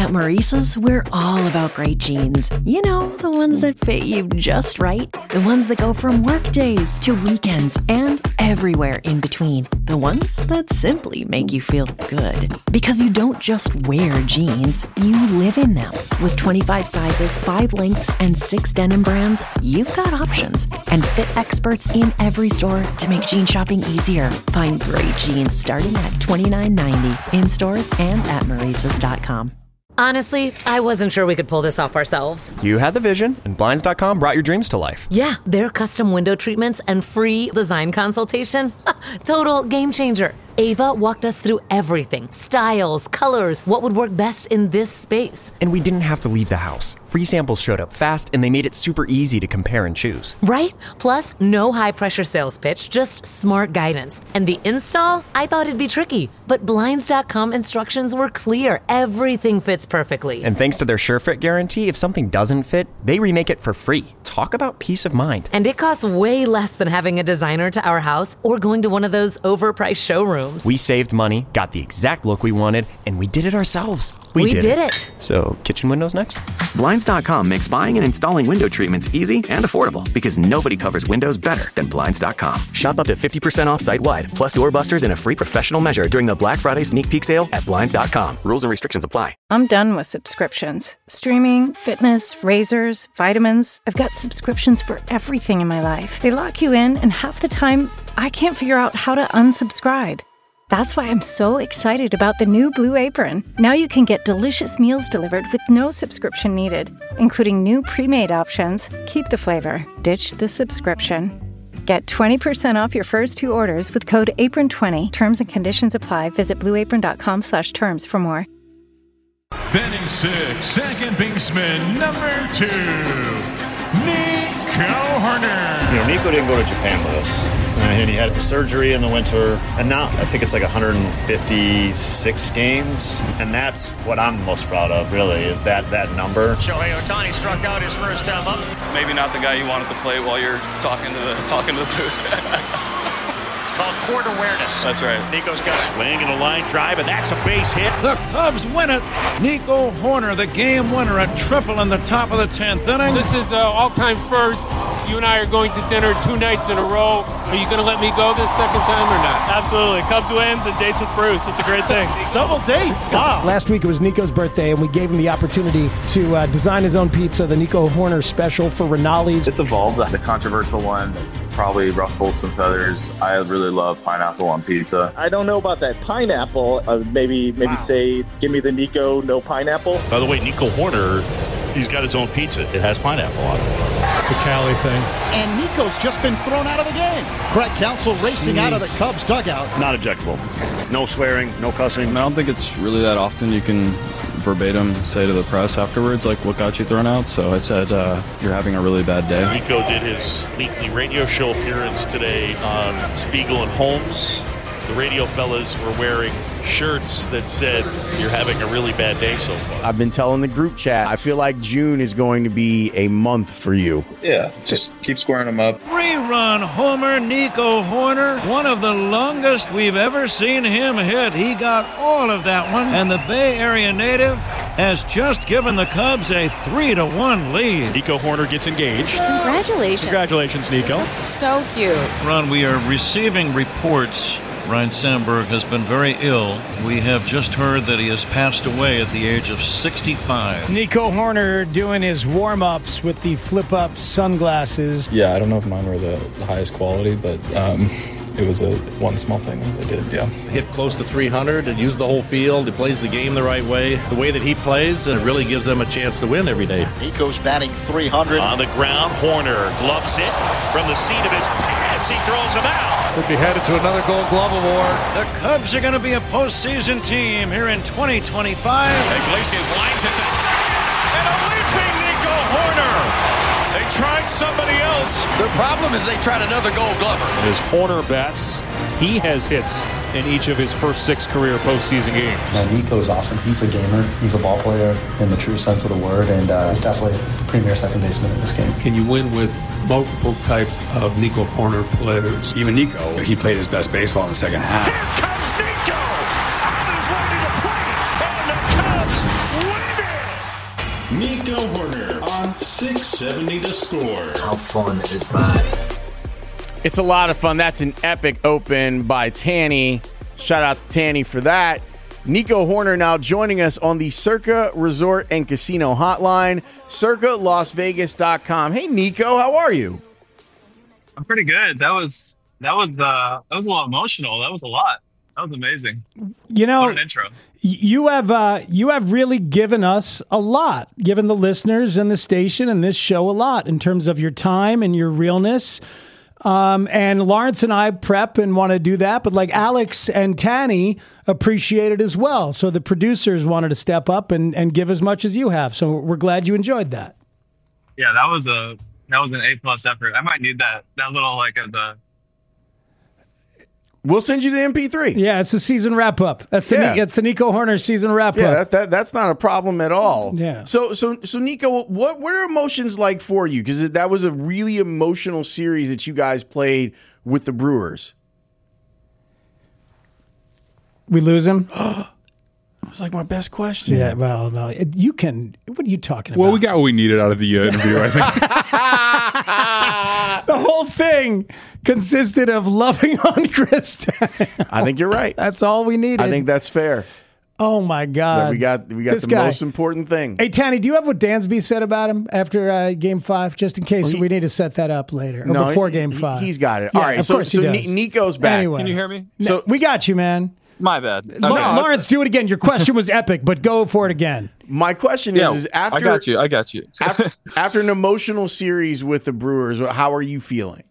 At Maurice's, we're all about great jeans. You know, the ones that fit you just right. The ones that go from work days to weekends and everywhere in between. The ones that simply make you feel good. Because you don't just wear jeans, you live in them. With 25 sizes, 5 lengths, and 6 denim brands, you've got options. And fit experts in every store to make jean shopping easier. Find great jeans starting at $29.90 in stores and at Maurices.com. Honestly, I wasn't sure we could pull this off ourselves. You had the vision, and Blinds.com brought your dreams to life. Yeah, their custom window treatments and free design consultation. Total game changer. Ava walked us through everything. Styles, colors, what would work best in this space. And we didn't have to leave the house. Free samples showed up fast, and they made it super easy to compare and choose. Right? Plus, no high-pressure sales pitch, just smart guidance. And the install? I thought it'd be tricky, but Blinds.com instructions were clear. Everything fits perfectly. And thanks to their SureFit guarantee, if something doesn't fit, they remake it for free. Talk about peace of mind. And it costs way less than having a designer to our house or going to one of those overpriced showrooms. We saved money, got the exact look we wanted, and we did it ourselves. We did it. So, kitchen windows next? Blinds.com makes buying and installing window treatments easy and affordable because nobody covers windows better than Blinds.com. Shop up to 50% off site-wide, plus doorbusters and a free professional measure during the Black Friday sneak peek sale at Blinds.com. Rules and restrictions apply. I'm done with subscriptions. Streaming, fitness, razors, vitamins. I've got subscriptions for everything in my life. They lock you in, and half the time, I can't figure out how to unsubscribe. That's why I'm so excited about the new Blue Apron. Now you can get delicious meals delivered with no subscription needed, including new pre-made options. Keep the flavor, ditch the subscription. Get 20% off your first 2 orders with code APRON20. Terms and conditions apply. Visit blueapron.com/terms for more. Batting 6, second baseman, number 2, Nico Hoerner. You know, Nico didn't go to Japan with us, and he had surgery in the winter, and now I think it's like 156 games, and that's what I'm most proud of, really, is that number. Shohei Ohtani struck out his first time up. Maybe not the guy you wanted to play while you're talking to the booth. It's called court awareness. That's right. Nico's got it. Swing and a line drive, and that's a base hit. The Cubs win it. Nico Hoerner, the game winner, a triple in the top of the 10th inning. This is all-time first. You and I are going to dinner 2 nights in a row. Are you going to let me go this second time or not? Absolutely. Cubs wins and dates with Bruce. It's a great thing. Double dates. Wow. Last week it was Nico's birthday, and we gave him the opportunity to design his own pizza, the Nico Hoerner special for Rinaldi's. It's evolved. The controversial one probably ruffles some feathers. I really love pineapple on pizza. I don't know about that pineapple. Maybe say, give me the Nico, no pineapple. By the way, Nico Hoerner, he's got his own pizza. It has pineapple on it. It's a Cali thing. And Nico's just been thrown out of the game. Craig Counsell racing out of the Cubs dugout. Not ejectable. No swearing, no cussing. I don't think it's really that often you can verbatim say to the press afterwards, like, what got you thrown out? So I said, you're having a really bad day. Nico did his weekly radio show appearance today on Spiegel and Holmes. The radio fellas were wearing shirts that said, you're having a really bad day so far. I've been telling the group chat, I feel like June is going to be a month for you. Yeah, just keep squaring them up. Three-run homer, Nico Hoerner, one of the longest we've ever seen him hit. He got all of that one, and the Bay Area native has just given the Cubs a 3-1 lead. Nico Hoerner gets engaged. Congratulations. Congratulations, Nico. So cute. Ron, we are receiving reports Ryne Sandberg has been very ill. We have just heard that he has passed away at the age of 65. Nico Hoerner doing his warm-ups with the flip-up sunglasses. Yeah, I don't know if mine were the highest quality, but it was one small thing that they did, yeah. Hit close to 300 and used the whole field. He plays the game the right way. The way that he plays, it really gives them a chance to win every day. Nico's batting 300. On the ground, Hoerner gloves it from the seat of his pants. He throws him out. Could be headed to another Gold Glove award. The Cubs are going to be a postseason team here in 2025. Iglesias lines it to second, and a leaping Nico Hoerner. They tried somebody else. The problem is they tried another Gold Glover. As Hoerner bats, he has hits in each of his first 6 career postseason games. Nico's awesome. He's a gamer. He's a ball player in the true sense of the word, and he's definitely a premier second baseman in this game. Can you win with multiple types of Nico Hoerner players? Even Nico, he played his best baseball in the second half. Here comes Nico on his way to the plate, and the Cubs win Nico Horner on 670 The Score. How fun is that? It's a lot of fun. That's an epic open by Tanny. Shout out to Tanny for that. Nico Horner now joining us on the Circa Resort and Casino Hotline, circalasvegas.com. Hey, Nico, how are you? I'm pretty good. That was a little emotional. That was a lot. That was amazing. You know, what an intro. You have really given us a lot, given the listeners and the station and this show a lot in terms of your time and your realness. And Lawrence and I prep and want to do that, but like Alex and Tanny appreciate it as well. So the producers wanted to step up and give as much as you have. So we're glad you enjoyed that. Yeah, that was an A+ effort. I might need that little We'll send you the MP3. Yeah, it's the season wrap up. It's the Nico Horner season wrap up. Yeah, that's not a problem at all. Yeah. So Nico, what are emotions like for you? Because that was a really emotional series that you guys played with the Brewers. We lose him. It was like my best question. Yeah, well, no, you can. What are you talking about? Well, we got what we needed out of the interview, I think. The whole thing consisted of loving on Chris. I think you're right. That's all we needed. I think that's fair. Oh my God, we got the guy. most important thing. Hey Tanny, do you have what Dansby said about him after Game 5? Just in case we need to set that up later or before Game 5. He's got it. Yeah, all right, of course he does. Nico's back. Anyway. Can you hear me? So we got you, man. My bad. Lawrence, do it again. Your question was epic, but go for it again. My question is after I got you. after an emotional series with the Brewers, how are you feeling?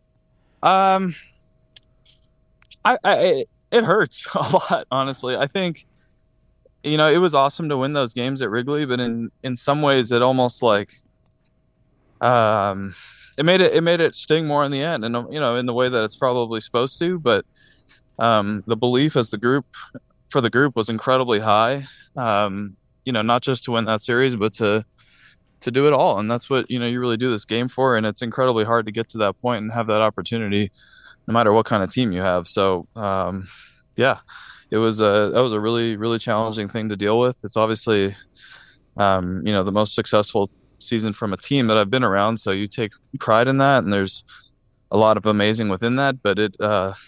It hurts a lot, honestly. I think, it was awesome to win those games at Wrigley, but in some ways it almost like it made it sting more in the end, and in the way that it's probably supposed to, but the belief as for the group was incredibly high, not just to win that series, but to do it all. And that's what, you really do this game for. And it's incredibly hard to get to that point and have that opportunity no matter what kind of team you have. So, that was a really, really challenging thing to deal with. It's obviously, the most successful season from a team that I've been around. So you take pride in that, and there's a lot of amazing within that, but it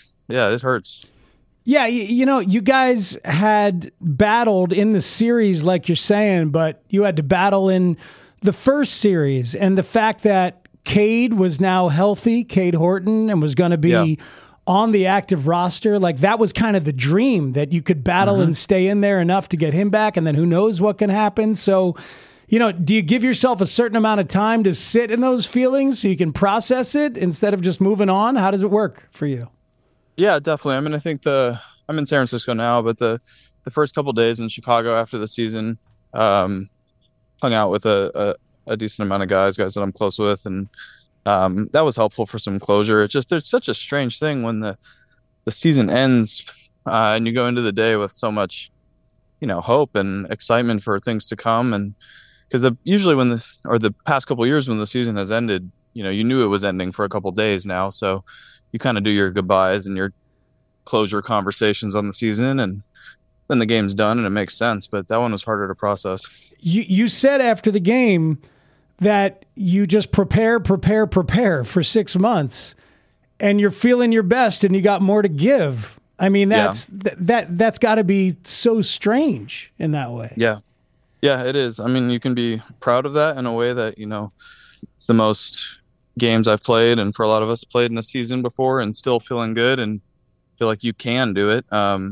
hurts. Yeah, you guys had battled in the series, like you're saying, but you had to battle in the first series. And the fact that Cade was now healthy, Cade Horton, and was going to be on the active roster, like that was kind of the dream, that you could battle and stay in there enough to get him back, and then who knows what can happen. So, do you give yourself a certain amount of time to sit in those feelings so you can process it instead of just moving on? How does it work for you? Yeah, definitely. I mean, I think I'm in San Francisco now, but the first couple of days in Chicago after the season, hung out with a decent amount of guys that I'm close with, and that was helpful for some closure. It's just, there's such a strange thing when the season ends and you go into the day with so much, hope and excitement for things to come. And because usually the past couple of years when the season has ended, you knew it was ending for a couple of days now. So you kind of do your goodbyes and your closure conversations on the season, and then the game's done and it makes sense. But that one was harder to process. You said after the game that you just prepare for 6 months, and you're feeling your best and you got more to give. I mean, that's got to be so strange in that way. Yeah, it is. I mean, you can be proud of that in a way that, it's the most games I've played, and for a lot of us played in a season before, and still feeling good and feel like you can do it.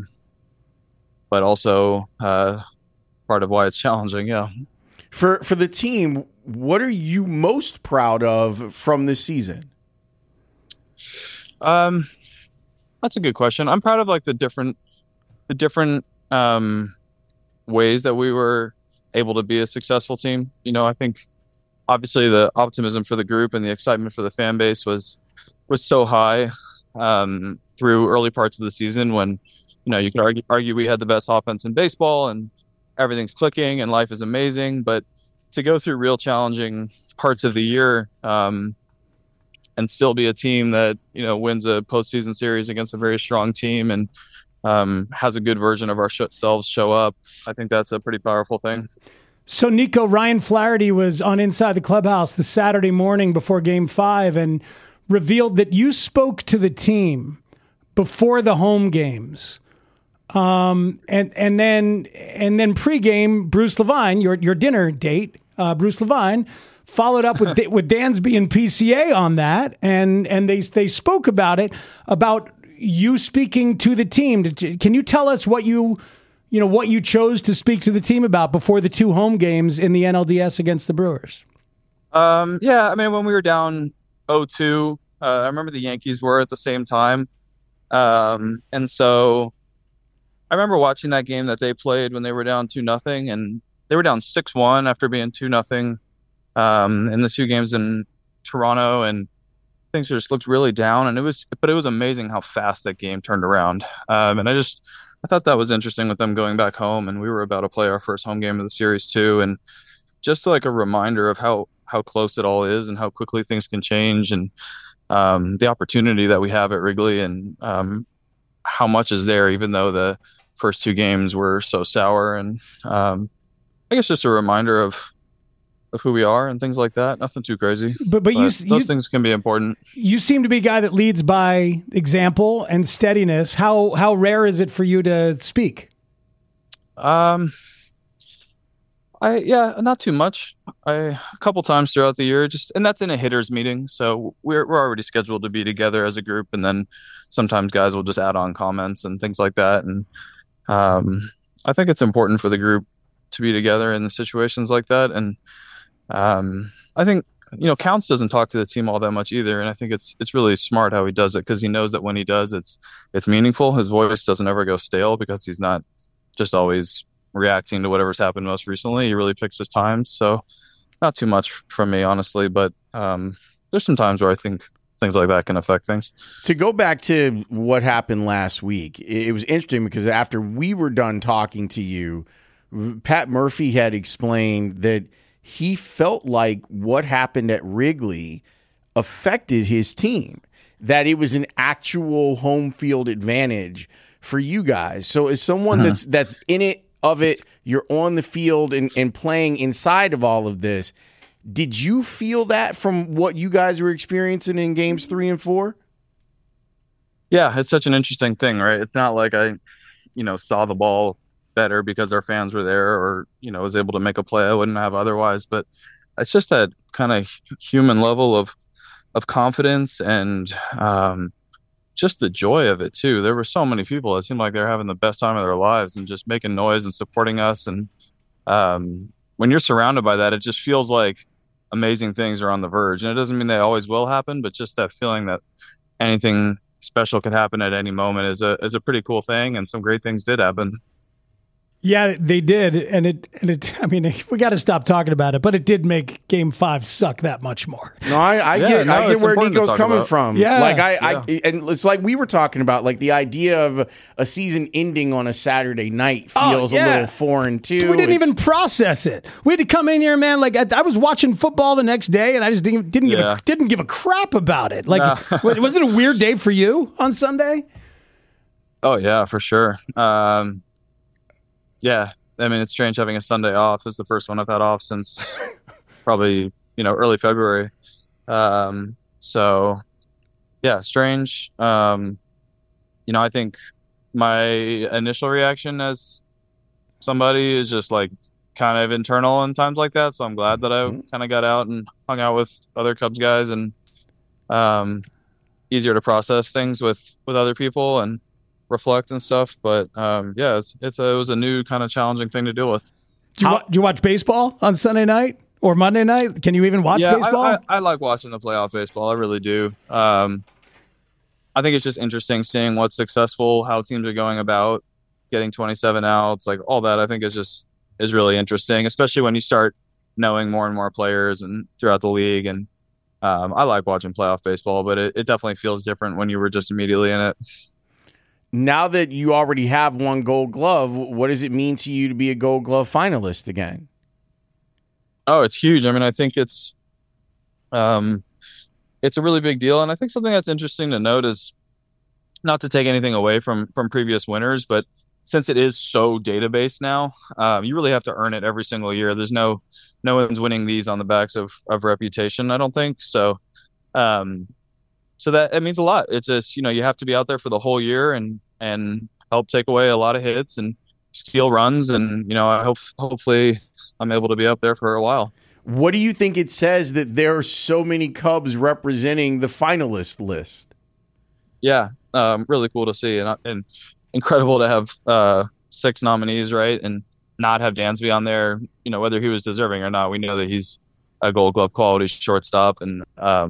But also part of why it's challenging. Yeah. For the team, what are you most proud of from this season? That's a good question. I'm proud of like the different ways that we were able to be a successful team. I think obviously the optimism for the group and the excitement for the fan base was so high through early parts of the season when, you could argue we had the best offense in baseball and everything's clicking and life is amazing. But to go through real challenging parts of the year and still be a team that, wins a postseason series against a very strong team and has a good version of ourselves show up, I think that's a pretty powerful thing. So, Nico, Ryan Flaherty was on Inside the Clubhouse the Saturday morning before Game 5 and revealed that you spoke to the team before the home games. And then pregame, Bruce Levine, your dinner date, Bruce Levine, followed up with Dansby and PCA on that, and they spoke about it, about you speaking to the team. Can you tell us what you chose to speak to the team about before the 2 home games in the NLDS against the Brewers? Yeah, I mean, when we were down 0-2, I remember the Yankees were at the same time, and so I remember watching that game that they played when they were down 2-0, and they were down 6-1 after being 2-0 in the 2 games in Toronto, and things just looked really down. And it was amazing how fast that game turned around. And I thought that was interesting with them going back home, and we were about to play our first home game of the series too. And just like a reminder of how close it all is and how quickly things can change, and the opportunity that we have at Wrigley, and how much is there, even though the first 2 games were so sour. And I guess just a reminder of who we are and things like that. Nothing too crazy, but those things can be important. You seem to be a guy that leads by example and steadiness. How rare is it for you to speak? Not too much. A couple times throughout the year, and that's in a hitters meeting. So we're already scheduled to be together as a group, and then sometimes guys will just add on comments and things like that. And I think it's important for the group to be together in situations like that. And I think, Counts doesn't talk to the team all that much either. And I think it's really smart how he does it, because he knows that when he does, it's meaningful. His voice doesn't ever go stale, because he's not just always reacting to whatever's happened most recently. He really picks his times. So not too much from me, honestly, but there's some times where I think things like that can affect things. To go back to what happened last week, it was interesting because after we were done talking to you, Pat Murphy had explained that he felt like what happened at Wrigley affected his team, that it was an actual home field advantage for you guys. So as someone that's in it, of it, you're on the field and playing inside of all of this, did you feel that from what you guys were experiencing in games 3 and 4? Yeah, it's such an interesting thing, right? It's not like I, saw the ball better because our fans were there, or was able to make a play I wouldn't have otherwise. But it's just that kind of human level of confidence, and just the joy of it too. There were so many people that seemed like they're having the best time of their lives and just making noise and supporting us. And when you're surrounded by that, it just feels like amazing things are on the verge. And it doesn't mean they always will happen, but just that feeling that anything special could happen at any moment is a pretty cool thing. And some great things did happen. Yeah, they did, and it. I mean, we got to stop talking about it, but it did make Game 5 suck that much more. No, I get where Nico's coming from. Yeah, and it's like we were talking about, like the idea of a season ending on a Saturday night feels a little foreign too. We didn't even process it. We had to come in here, man. Like I was watching football the next day, and I just didn't give a crap about it. Like, was it a weird day for you on Sunday? Oh yeah, for sure. Yeah, I mean, it's strange having a Sunday off. It's the first one I've had off since probably, early February. So, yeah, strange. I think my initial reaction as somebody is just like kind of internal in times like that. So I'm glad that I kind of got out and hung out with other Cubs guys, and easier to process things with other people and reflect and stuff. But it was a new kind of challenging thing to deal with. Do you watch baseball on Sunday night or Monday night? Can you even watch baseball? I like watching the playoff baseball. I really do. I think it's just interesting seeing what's successful, how teams are going about getting 27 outs, like all that. I think is really interesting, especially when you start knowing more and more players and throughout the league. And I like watching playoff baseball, but it definitely feels different when you were just immediately in it. Now that you already have one Gold Glove, what does it mean to you to be a Gold Glove finalist again? Oh, it's huge. I mean, I think it's a really big deal. And I think something that's interesting to note is, not to take anything away from previous winners, but since it is so database now, you really have to earn it every single year. There's no one's winning these on the backs of reputation, I don't think. So so that it means a lot. It's just, you have to be out there for the whole year and help take away a lot of hits and steal runs. And, hopefully I'm able to be up there for a while. What do you think it says that there are so many Cubs representing the finalist list? Yeah, really cool to see, and incredible to have 6 nominees, right? And not have Dansby on there, whether he was deserving or not. We know that he's a Gold Glove quality shortstop, and I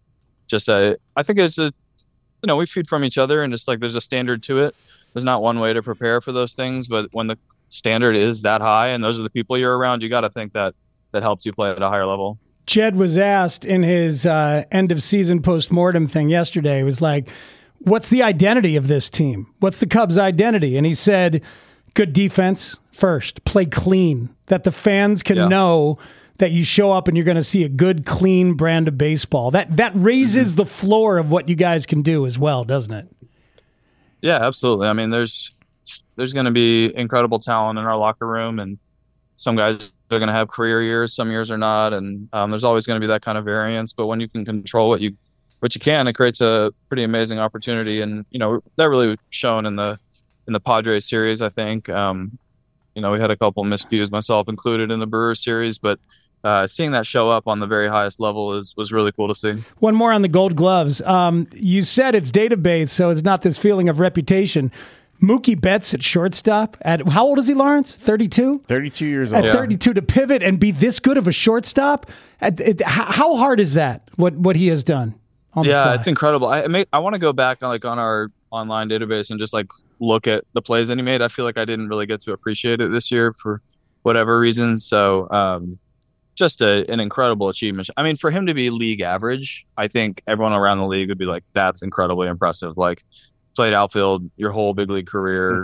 think it's we feed from each other, and just like there's a standard to it. There's not one way to prepare for those things, but when the standard is that high and those are the people you're around, you got to think that helps you play at a higher level. Jed was asked in his end of season postmortem thing yesterday, it was like, what's the identity of this team? What's the Cubs' identity? And he said, good defense first, play clean, that the fans can know that you show up and you're going to see a good, clean brand of baseball. That raises the floor of what you guys can do as well, doesn't it? Yeah, absolutely. I mean, there's going to be incredible talent in our locker room, and some guys are going to have career years, some years are not, and there's always going to be that kind of variance. But when you can control what you can, it creates a pretty amazing opportunity. And that really shown in the Padres series. I think we had a couple miscues, myself included, in the Brewers series, but seeing that show up on the very highest level was really cool to see. One more on the Gold Gloves. You said it's database, so it's not this feeling of reputation. Mookie Betts at shortstop. At how old is he, Lawrence? 32? 32 years old. At 32 to pivot and be this good of a shortstop. How hard is that? What he has done? Yeah, it's incredible. I want to go back on our online database and just look at the plays that he made. I feel like I didn't really get to appreciate it this year for whatever reason. So just an incredible achievement. I mean, for him to be league average, I think everyone around the league would be like, that's incredibly impressive. Played outfield your whole big league career,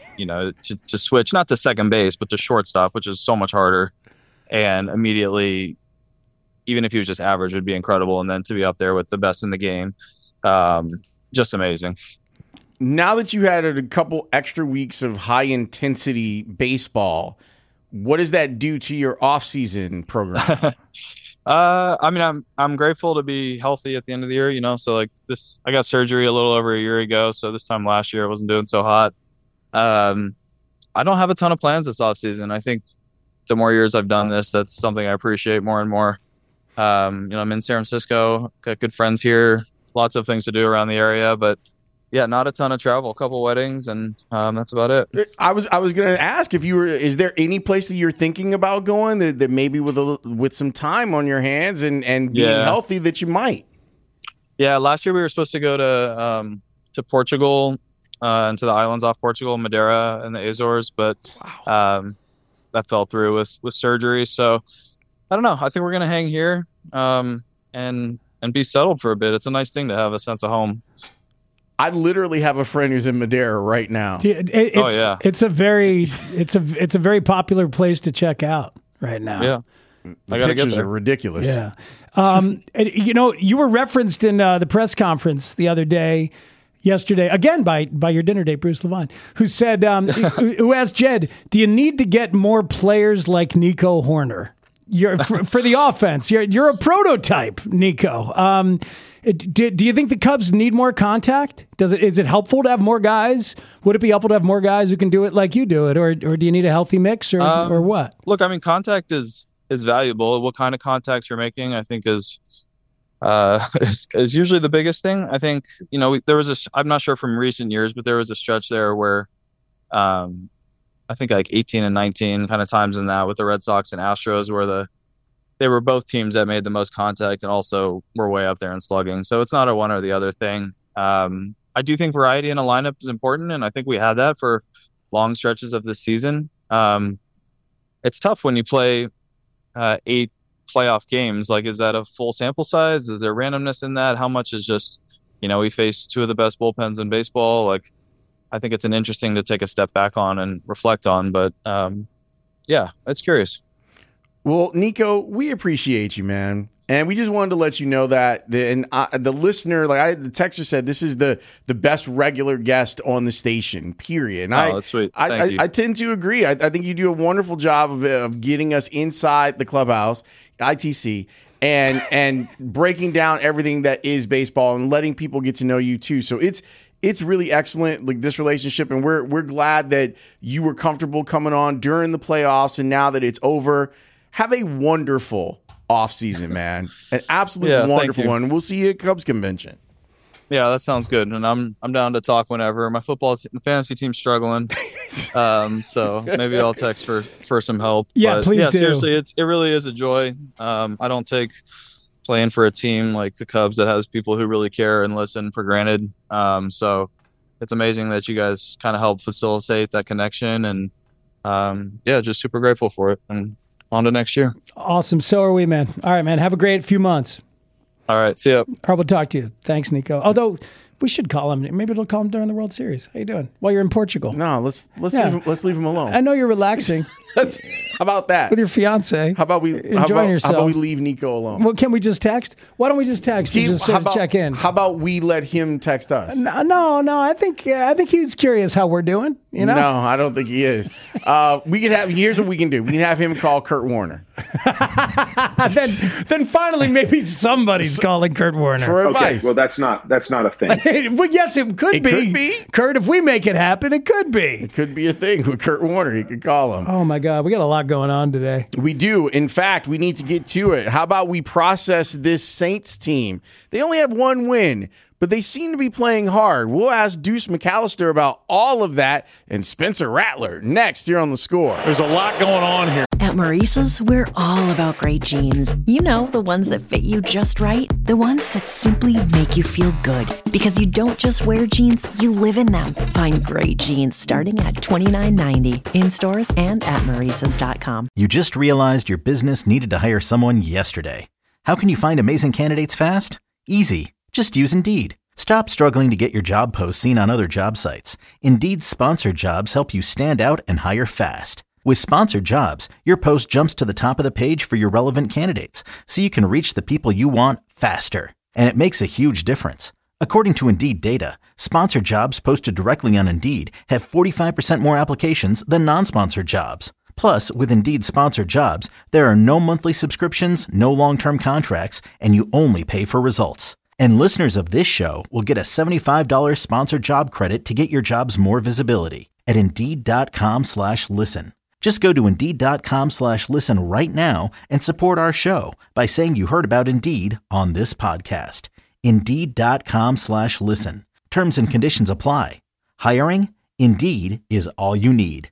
to switch not to second base, but to shortstop, which is so much harder. And immediately, even if he was just average, would be incredible. And then to be up there with the best in the game, just amazing. Now that you had a couple extra weeks of high intensity baseball, what does that do to your off-season program? I mean, I'm grateful to be healthy at the end of the year, so I got surgery a little over a year ago. So this time last year I wasn't doing so hot. I don't have a ton of plans this off season. I think the more years I've done this, that's something I appreciate more and more. I'm in San Francisco, got good friends here, lots of things to do around the area, but yeah, not a ton of travel, a couple weddings, and that's about it. I was going to ask is there any place that you're thinking about going that maybe with some time on your hands and being healthy that you might? Yeah, last year we were supposed to go to Portugal and to the islands off Portugal, Madeira and the Azores, but that fell through with surgery. So I don't know. I think we're going to hang here and be settled for a bit. It's a nice thing to have a sense of home. I literally have a friend who's in Madeira right now. It's a very popular place to check out right now. Yeah, the pictures are ridiculous. Yeah, you were referenced in the press conference the other day, yesterday, again by your dinner date, Bruce Levine, who said, who asked Jed, "Do you need to get more players like Nico Hoerner? You're for the offense. You're a prototype, Nico." Do you think the Cubs need more contact? Is it helpful to have more guys? Would it be helpful to have more guys who can do it like you do it, or do you need a healthy mix, or what? Look, I mean, contact is valuable. What kind of contact you're making, I think, is usually the biggest thing. I think there was I'm not sure from recent years, but there was a stretch there where I think 18 and 19 kind of times in that with the Red Sox and Astros where they were both teams that made the most contact and also were way up there in slugging. So it's not a one or the other thing. I do think variety in a lineup is important, and I think we had that for long stretches of this season. It's tough when you play 8 playoff games. Is that a full sample size? Is there randomness in that? How much is just, we face 2 of the best bullpens in baseball? I think it's an interesting to take a step back on and reflect on, but yeah, it's curious. Well, Nico, we appreciate you, man. And we just wanted to let you know that. The listener, the texter said, this is the best regular guest on the station, period. And that's sweet. Thank you. I tend to agree. I think you do a wonderful job of getting us inside the clubhouse, ITC, and breaking down everything that is baseball and letting people get to know you too. So it's really excellent, like this relationship, and we're glad that you were comfortable coming on during the playoffs, and now that it's over, have a wonderful offseason, man. An absolute wonderful one. We'll see you at Cubs convention. Yeah, that sounds good, and I'm down to talk whenever. My fantasy team's struggling, so maybe I'll text for some help. Yeah, but, please do. Seriously, it really is a joy. I don't take playing for a team like the Cubs that has people who really care and listen for granted. So it's amazing that you guys kind of help facilitate that connection, and just super grateful for it. And on to next year. Awesome. So are we, man. All right, man. Have a great few months. All right. See ya. I will talk to you. Thanks, Nico. Although we should call him. Maybe we'll call him during the World Series. How you doing? While you're in Portugal. No, let's leave him alone. I know you're relaxing. How about that? With your fiance. How about we enjoying yourself? How about we leave Nico alone? Well, can we just text? Why don't we just text and just sort of check in? How about we let him text us? No. I think he's curious how we're doing. You know? No, I don't think he is. Here's what we can do. We can have him call Kurt Warner. then finally maybe somebody's calling Kurt Warner for advice. Okay, well, that's not a thing. Well, yes, it could be. Could be. Kurt, if we make it happen, it could be. It could be a thing with Kurt Warner. He could call him. Oh my God, we got a lot going on today. We do. In fact, we need to get to it. How about we process this Saints team? They only have one win, but they seem to be playing hard. We'll ask Deuce McAllister about all of that and Spencer Rattler next here on The Score. There's a lot going on here. At Maurice's, we're all about great jeans. You know, the ones that fit you just right. The ones that simply make you feel good. Because you don't just wear jeans, you live in them. Find great jeans starting at $29.90 in stores and at Maurice's.com. You just realized your business needed to hire someone yesterday. How can you find amazing candidates fast? Easy. Just use Indeed. Stop struggling to get your job posts seen on other job sites. Indeed's sponsored jobs help you stand out and hire fast. With sponsored jobs, your post jumps to the top of the page for your relevant candidates, so you can reach the people you want faster. And it makes a huge difference. According to Indeed data, sponsored jobs posted directly on Indeed have 45% more applications than non-sponsored jobs. Plus, with Indeed sponsored jobs, there are no monthly subscriptions, no long-term contracts, and you only pay for results. And listeners of this show will get a $75 sponsored job credit to get your jobs more visibility at Indeed.com/listen. Just go to Indeed.com/listen right now and support our show by saying you heard about Indeed on this podcast. Indeed.com/listen. Terms and conditions apply. Hiring? Indeed is all you need.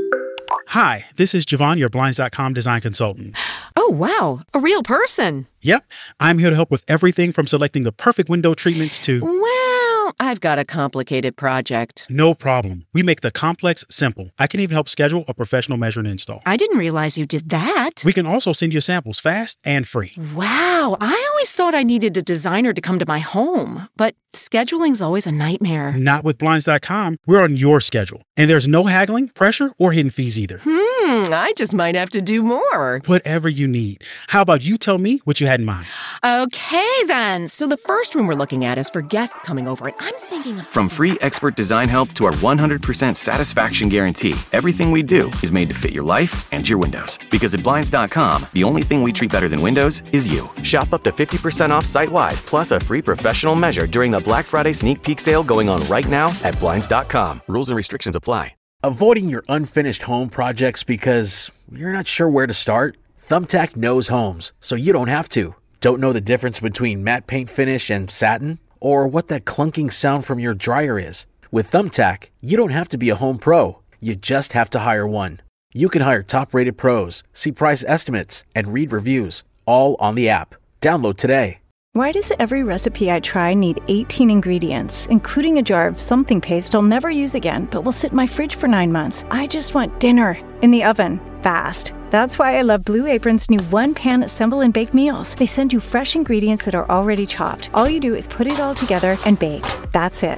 Hi, this is Javon, your Blinds.com design consultant. Oh, wow. A real person. Yep. I'm here to help with everything from selecting the perfect window treatments to... Well, I've got a complicated project. No problem. We make the complex simple. I can even help schedule a professional measure and install. I didn't realize you did that. We can also send you samples fast and free. Wow. I always thought I needed a designer to come to my home, but scheduling's always a nightmare. Not with Blinds.com. We're on your schedule. And there's no haggling, pressure, or hidden fees either. I just might have to do more. Whatever you need. How about you tell me what you had in mind? Okay, then. So the first room we're looking at is for guests coming over, and I'm thinking of... From free expert design help to our 100% satisfaction guarantee, everything we do is made to fit your life and your windows. Because at Blinds.com, the only thing we treat better than windows is you. Shop up to 50% off site-wide, plus a free professional measure during the Black Friday sneak peek sale going on right now at Blinds.com. Rules and restrictions apply. Avoiding your unfinished home projects because you're not sure where to start? Thumbtack knows homes, so you don't have to. Don't know the difference between matte paint finish and satin? Or what that clunking sound from your dryer is? With Thumbtack, you don't have to be a home pro. You just have to hire one. You can hire top-rated pros, see price estimates, and read reviews, all on the app. Download today. Why does every recipe I try need 18 ingredients, including a jar of something paste I'll never use again, but will sit in my fridge for 9 months? I just want dinner in the oven, fast. That's why I love Blue Apron's new one-pan assemble and bake meals. They send you fresh ingredients that are already chopped. All you do is put it all together and bake. That's it.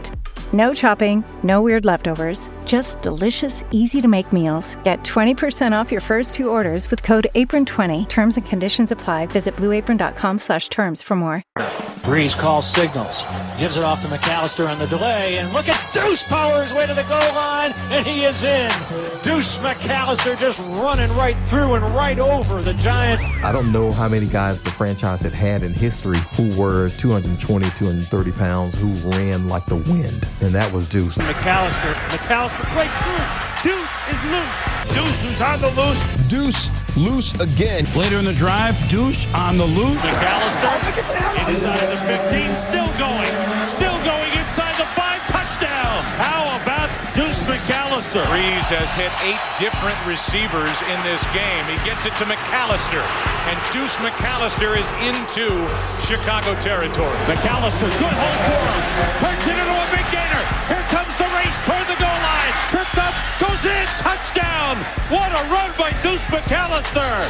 No chopping, no weird leftovers, just delicious, easy-to-make meals. Get 20% off your first 2 orders with code APRON20. Terms and conditions apply. Visit blueapron.com/terms for more. Breeze calls signals, gives it off to McAllister on the delay, and look at Deuce power his way to the goal line, and he is in. Deuce McAllister just running right through and right over the Giants. I don't know how many guys the franchise had in history who were 220, 230 pounds, who ran like the wind, and that was Deuce. McAllister breaks through. Deuce is loose. Deuce who's on the loose. Deuce loose again. Later in the drive, Deuce on the loose. McAllister inside of the 15, still going inside the 5, touchdown. How about Deuce McAllister? Breeze has hit 8 different receivers in this game. He gets it to McAllister, and Deuce McAllister is into Chicago territory. McAllister, good hold for him. Turns it into a big gainer. Here comes the race toward the goal line. Tripped up, goes in, touchdown. What a run by Deuce McAllister.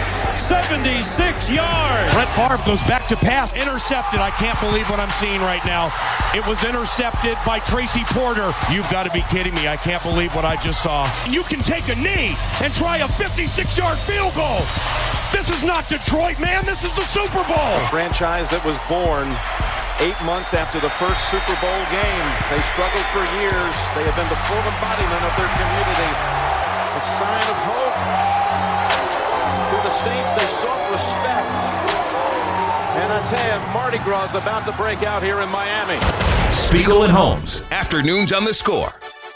76 yards. Brett Favre goes back to pass. Intercepted. I can't believe what I'm seeing right now. It was intercepted by Tracy Porter. You've got to be kidding me. I can't believe what I just saw. You can take a knee and try a 56-yard field goal. This is not Detroit, man. This is the Super Bowl. A franchise that was born 8 months after the first Super Bowl game. They struggled for years. They have been the full embodiment of their community. A sign of hope. To the Saints, they sought respect. And I tell you, Mardi Gras is about to break out here in Miami. Spiegel and Holmes, afternoons on The Score.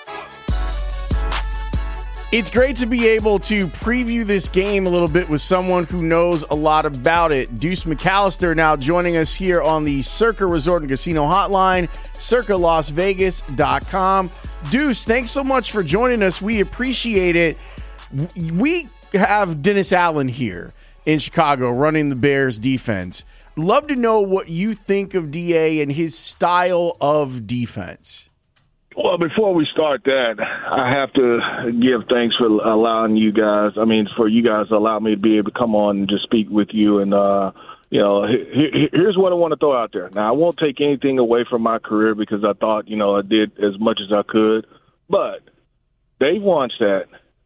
It's great to be able to preview this game a little bit with someone who knows a lot about it. Deuce McAllister now joining us here on the Circa Resort and Casino Hotline, circalasvegas.com. Deuce, thanks so much for joining us. We appreciate it. We have Dennis Allen here in Chicago running the Bears defense. Love to know what you think of DA and his style of defense. Well, before we start that, I have to give thanks for allowing you guys, for you guys to allow me to be able to come on and just speak with you. And, here's what I want to throw out there. Now, I won't take anything away from my career because I thought, I did as much as I could. But Dave Wannstedt,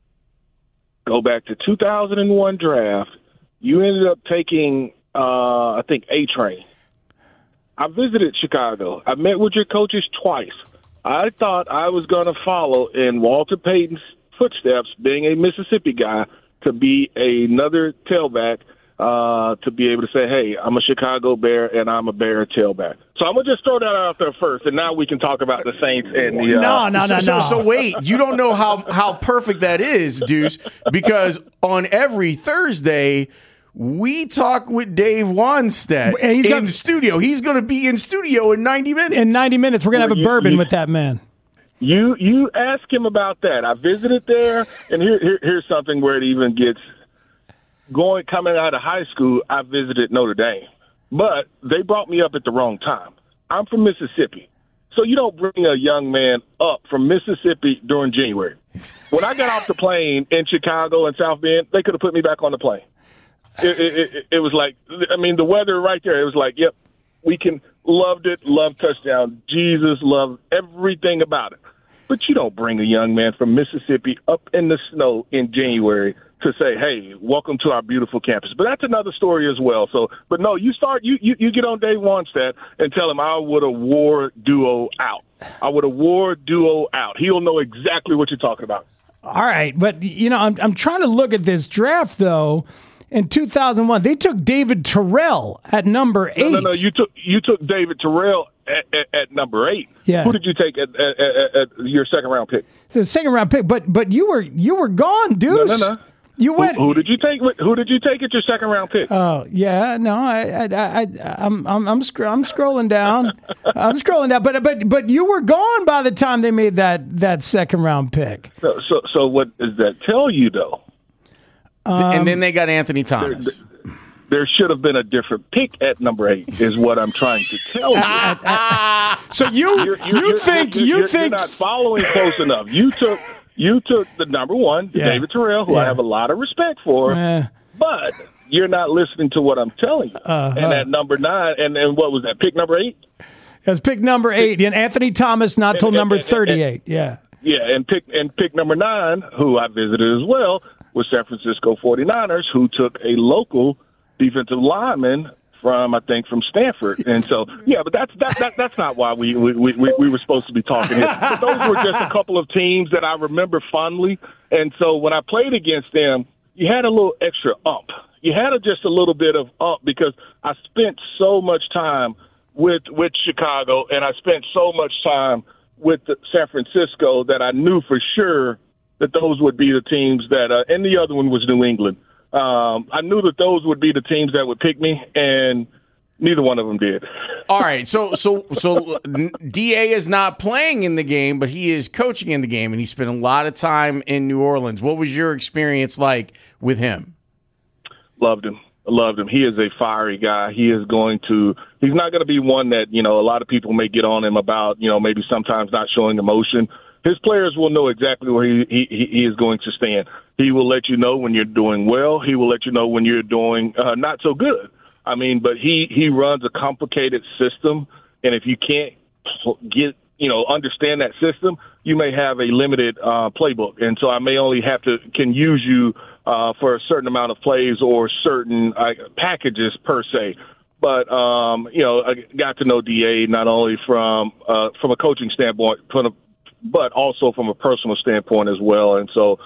go back to 2001 draft. You ended up taking, I think, A-Train. I visited Chicago. I met with your coaches twice. I thought I was going to follow in Walter Payton's footsteps, being a Mississippi guy, to be another tailback, to be able to say, hey, I'm a Chicago Bear and I'm a Bear tailback. So I'm going to just throw that out there first, and now we can talk about the Saints and the... No. So wait, you don't know how perfect that is, Deuce, because on every Thursday... we talk with Dave Wannstedt in studio. He's going to be in studio in 90 minutes. In 90 minutes, we're going to have a bourbon with that man. You ask him about that. I visited there, and here's something where it even gets going. Coming out of high school, I visited Notre Dame, but they brought me up at the wrong time. I'm from Mississippi, so you don't bring a young man up from Mississippi during January. When I got off the plane in Chicago and South Bend, they could have put me back on the plane. It was like, the weather right there. It was like, yep, we loved it, loved touchdown. Jesus, loved everything about it. But you don't bring a young man from Mississippi up in the snow in January to say, hey, welcome to our beautiful campus. But that's another story as well. So, but no, you get on Dave Wannstedt and tell him I would have wore Duo out. He'll know exactly what you're talking about. All right. But, I'm trying to look at this draft, though. In 2001, they took David Terrell at number 8. No. You took David Terrell at number 8. Yeah. Who did you take at your second round pick? The second round pick, but you were gone, Deuce. No. You went. Who did you take? Who did you take at your second round pick? Oh yeah, no, I'm scrolling down. I'm scrolling down, but you were gone by the time they made that second round pick. So what does that tell you though? And then they got Anthony Thomas. There should have been a different pick at number 8, is what I'm trying to tell you. So you think you're not following close enough. You took the number 1, David Terrell, who I have a lot of respect for, but you're not listening to what I'm telling you. And at number 9, and what was that, pick number 8? That's pick number 8, and Anthony Thomas not till number 38. Yeah. Yeah, and pick number 9, who I visited as well, was San Francisco 49ers, who took a local defensive lineman from Stanford. And so, yeah, but that's not why we were supposed to be talking here. But those were just a couple of teams that I remember fondly. And so when I played against them, you had a little extra ump. You had just a little bit of ump because I spent so much time with Chicago, and I spent so much time with San Francisco that I knew for sure that those would be the teams that, and the other one was New England. I knew that those would be the teams that would pick me, and neither one of them did. All right, so DA is not playing in the game, but he is coaching in the game, and he spent a lot of time in New Orleans. What was your experience like with him? Loved him. He is a fiery guy. He's not going to be one that, a lot of people may get on him about, maybe sometimes not showing emotion. His players will know exactly where he is going to stand. He will let you know when you're doing well. He will let you know when you're doing not so good. But he runs a complicated system, and if you can't understand that system, you may have a limited playbook. And so I may only can use you for a certain amount of plays or certain packages per se. But, I got to know DA not only from a coaching standpoint, but also from a personal standpoint as well. And so,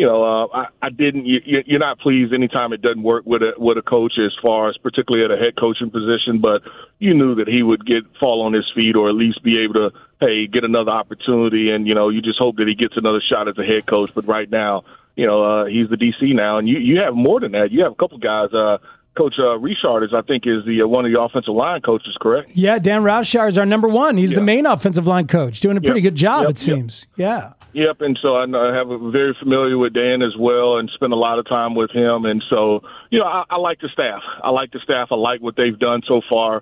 I didn't. You're not pleased anytime it doesn't work with a coach, as far as particularly at a head coaching position. But you knew that he would fall on his feet, or at least be able to, get another opportunity. And you just hope that he gets another shot as a head coach. But right now, he's the DC now, and you have more than that. You have a couple guys. Coach Richard is one of the offensive line coaches, correct? Yeah, Dan Roushar is our number 1. He's the main offensive line coach, doing a pretty good job, it seems. Yeah. Yep, and so I have very familiar with Dan as well, and spend a lot of time with him. And so, I like the staff. I like what they've done so far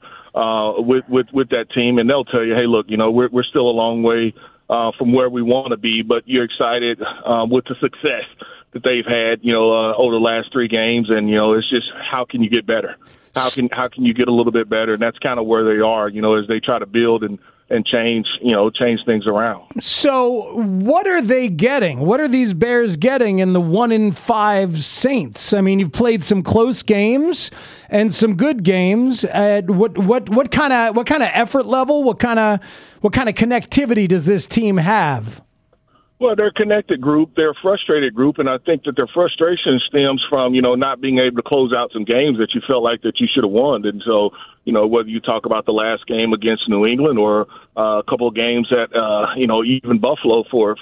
with that team, and they'll tell you, hey, look, we're still a long way from where we want to be, but you're excited with the success that they've had, over the last 3 games, and it's just how can you get better? How can you get a little bit better? And that's kind of where they are, as they try to build and change things around. So what are they getting? What are these Bears getting in the 1-5 Saints? You've played some close games and some good games. What kind of effort level? What kind of connectivity does this team have? Well, they're a connected group. They're a frustrated group, and I think that their frustration stems from, not being able to close out some games that you felt like that you should have won. And so, whether you talk about the last game against New England or a couple of games at, even Buffalo for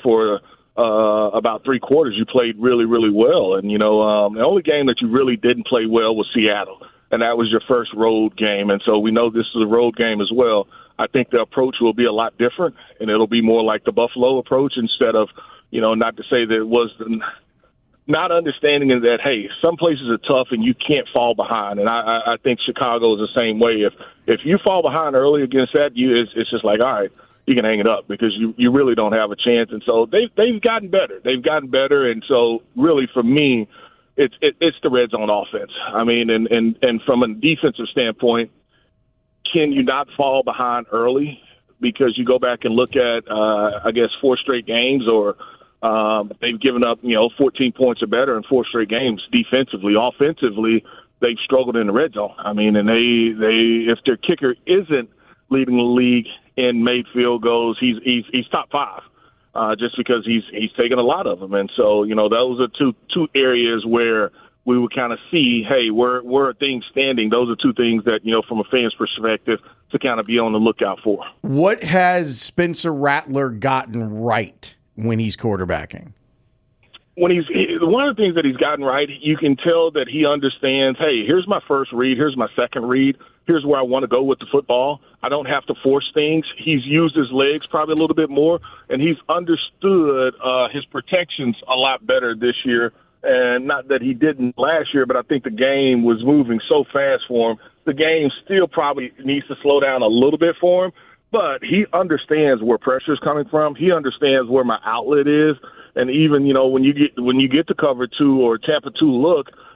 about 3 quarters, you played really, really well. And, the only game that you really didn't play well was Seattle, and that was your first road game. And so we know this is a road game as well. I think the approach will be a lot different, and it'll be more like the Buffalo approach instead of, not to say that it was not understanding that, hey, some places are tough and you can't fall behind. And I think Chicago is the same way. If you fall behind early against that, it's just like, all right, you can hang it up because you really don't have a chance. And so they've gotten better. And so really for me, it's the red zone offense. And from a defensive standpoint, can you not fall behind early? Because you go back and look at, 4 straight games, or they've given up, 14 points or better in 4 straight games defensively. Offensively, they've struggled in the red zone. And they if their kicker isn't leading the league in made field goals, he's top 5, just because he's taken a lot of them. And so, those are two areas where we would kind of see, hey, where are things standing? Those are 2 things that, from a fan's perspective, to kind of be on the lookout for. What has Spencer Rattler gotten right when he's quarterbacking? One of the things that he's gotten right, you can tell that he understands, hey, here's my first read, here's my second read, here's where I want to go with the football. I don't have to force things. He's used his legs probably a little bit more, and he's understood his protections a lot better this year. And not that he didn't last year, but I think the game was moving so fast for him. The game still probably needs to slow down a little bit for him, but he understands where pressure is coming from. He understands where my outlet is. And even, when you get to cover 2 or Tampa 2 look,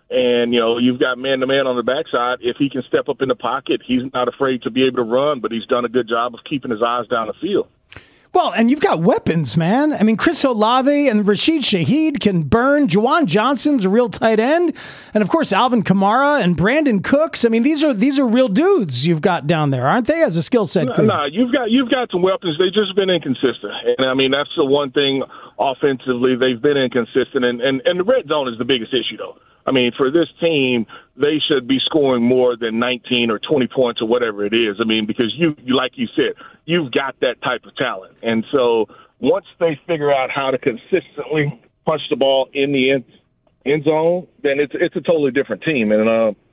And, you've got man-to-man on the backside. If he can step up in the pocket, he's not afraid to be able to run, but he's done a good job of keeping his eyes down the field. Well, and you've got weapons, man. I mean, Chris Olave and Rashid Shaheed can burn. Juwan Johnson's a real tight end. And, of course, Alvin Kamara and Brandon Cooks. I mean, these are real dudes you've got down there, aren't they, as a skill set? No, you've got some weapons. They've just been inconsistent. And, I mean, that's the one thing offensively. They've been inconsistent. And the red zone is the biggest issue, though. I mean, for this team, they should be scoring more than 19 or 20 points or whatever it is. I mean, because you like you said, you've got that type of talent. And so once they figure out how to consistently punch the ball in the end zone, then it's a totally different team. And,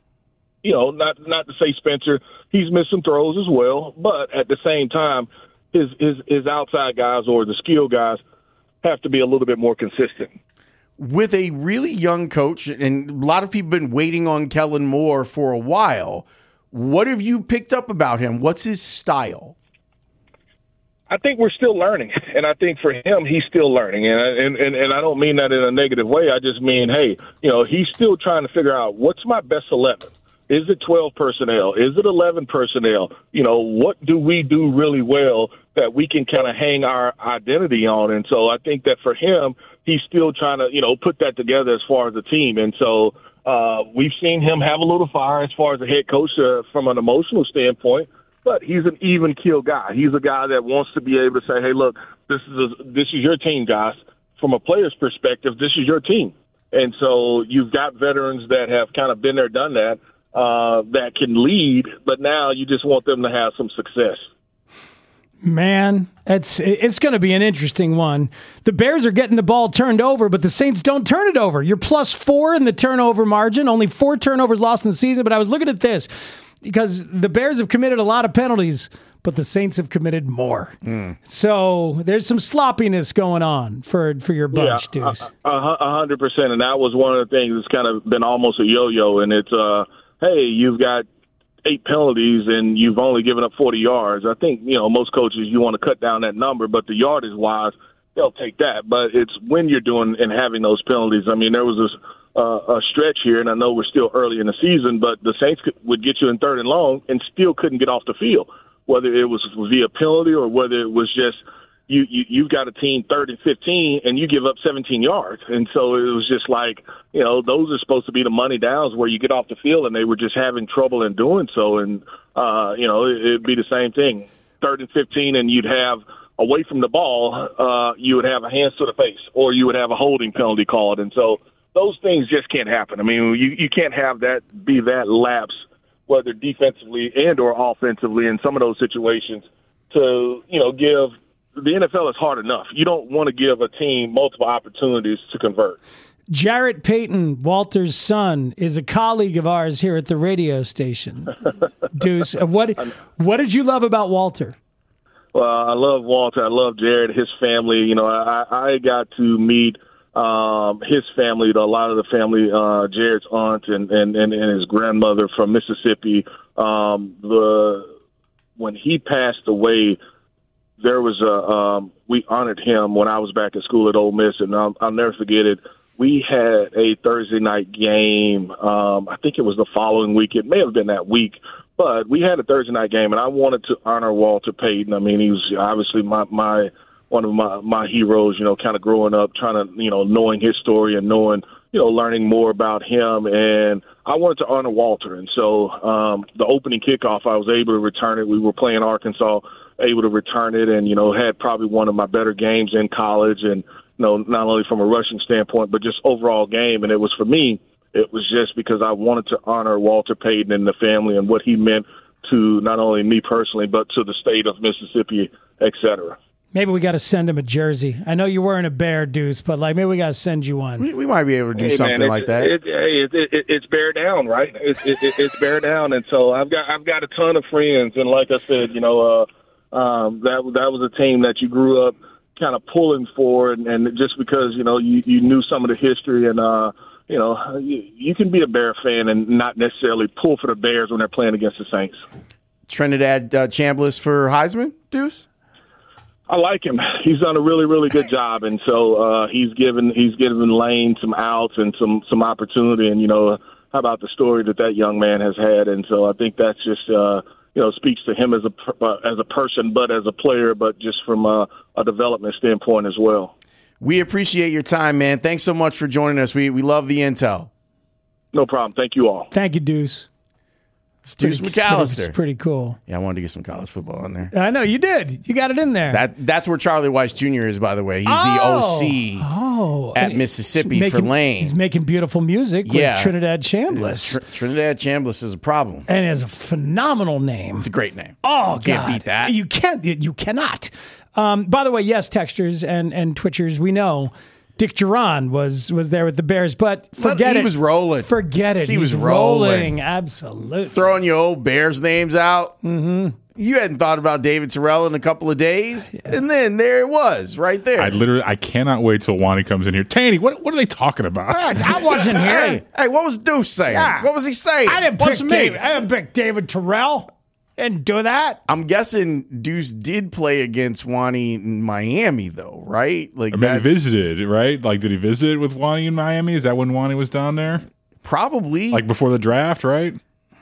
not to say Spencer, he's missed some throws as well, but at the same time, his outside guys or the skill guys have to be a little bit more consistent. With a really young coach, and a lot of people have been waiting on Kellen Moore for a while, what have you picked up about him? What's his style? I think we're still learning, and I think for him, he's still learning, and I don't mean that in a negative way. I just mean, hey, he's still trying to figure out what's my best 11. Is it 12 personnel? Is it 11 personnel? What do we do really well that we can kind of hang our identity on? And so I think that for him, he's still trying to, put that together as far as a team. And so we've seen him have a little fire as far as a head coach from an emotional standpoint, but he's an even keel guy. He's a guy that wants to be able to say, hey, look, this is your team, guys. From a player's perspective, this is your team. And so you've got veterans that have kind of been there, done that, that can lead, but now you just want them to have some success. Man, it's going to be an interesting one. The Bears are getting the ball turned over, but the Saints don't turn it over. You're +4 in the turnover margin, only 4 turnovers lost in the season. But I was looking at this because the Bears have committed a lot of penalties, but the Saints have committed more. So there's some sloppiness going on for your bunch, Deuce. 100%, and that was one of the things that's kind of been almost a yo-yo, and it's, hey, you've got 8 penalties and you've only given up 40 yards. I think, most coaches, you want to cut down that number, but the yardage-wise, they'll take that. But it's when you're doing and having those penalties. I mean, there was this a stretch here, and I know we're still early in the season, but the Saints would get you in 3rd and long and still couldn't get off the field, whether it was via penalty or whether it was just you've got a team 3rd and 15 and you give up 17 yards. And so it was just like, those are supposed to be the money downs where you get off the field, and they were just having trouble in doing so. And, it'd be the same thing. 3rd and 15, and you'd have away from the ball, you would have a hands to the face, or you would have a holding penalty called. And so those things just can't happen. I mean, you can't have that be that lapse, whether defensively and or offensively in some of those situations to, give – the NFL is hard enough. You don't want to give a team multiple opportunities to convert. Jarrett Payton, Walter's son, is a colleague of ours here at the radio station. Deuce, what did you love about Walter? Well, I love Walter. I love Jared, his family. I got to meet his family, a lot of the family, Jared's aunt and his grandmother from Mississippi. When he passed away, there was we honored him when I was back at school at Ole Miss, and I'll never forget it. We had a Thursday night game. I think it was the following week. It may have been that week, but we had a Thursday night game, and I wanted to honor Walter Payton. I mean, he was obviously one of my heroes, kind of growing up, trying to, knowing his story and knowing, learning more about him. And I wanted to honor Walter. And so the opening kickoff, I was able to return it. We were playing Arkansas, able to return it, and, had probably one of my better games in college, and, not only from a rushing standpoint, but just overall game. And it was, for me, it was just because I wanted to honor Walter Payton and the family and what he meant to not only me personally, but to the state of Mississippi, et cetera. Maybe we got to send him a jersey. I know you're wearing a Bear, Deuce, but maybe we got to send you one. We might be able to do something like that. It's Bear down, right? It's Bear down, and so I've got a ton of friends, and like I said, that was a team that you grew up kind of pulling for, and just because you knew some of the history, and you can be a Bear fan and not necessarily pull for the Bears when they're playing against the Saints. Trinidad Chambliss for Heisman, Deuce? I like him. He's done a really, really good job, and so he's given Lane some outs and some opportunity. And how about the story that young man has had? And so I think that's just speaks to him as a person, but as a player, but just from a development standpoint as well. We appreciate your time, man. Thanks so much for joining us. We love the intel. No problem. Thank you all. Thank you, Deuce. Deuce McAllister. It's pretty cool. Yeah, I wanted to get some college football in there. I know, you did. You got it in there. That's where Charlie Weiss Jr. is, by the way. He's the OC at Mississippi for Lane. He's making beautiful music with Trinidad Chambliss. Trinidad Chambliss is a problem. And it has a phenomenal name. It's a great name. Oh, you can't beat that. You cannot. By the way, yes, texters and Twitchers, we know Dick Duran was there with the Bears, but forget it. He was rolling. Forget it. He was rolling. Absolutely. Throwing your old Bears names out. Mm-hmm. You hadn't thought about David Terrell in a couple of days, and then there it was, right there. I cannot wait till Wani comes in here. Tanny, what are they talking about? I wasn't here. Hey, what was Deuce saying? Yeah. What was he saying? I didn't pick David Terrell. Didn't do that. I'm guessing Deuce did play against Wani in Miami, though, right? He visited, right? Did he visit with Wani in Miami? Is that when Wani was down there? Probably. Before the draft, right?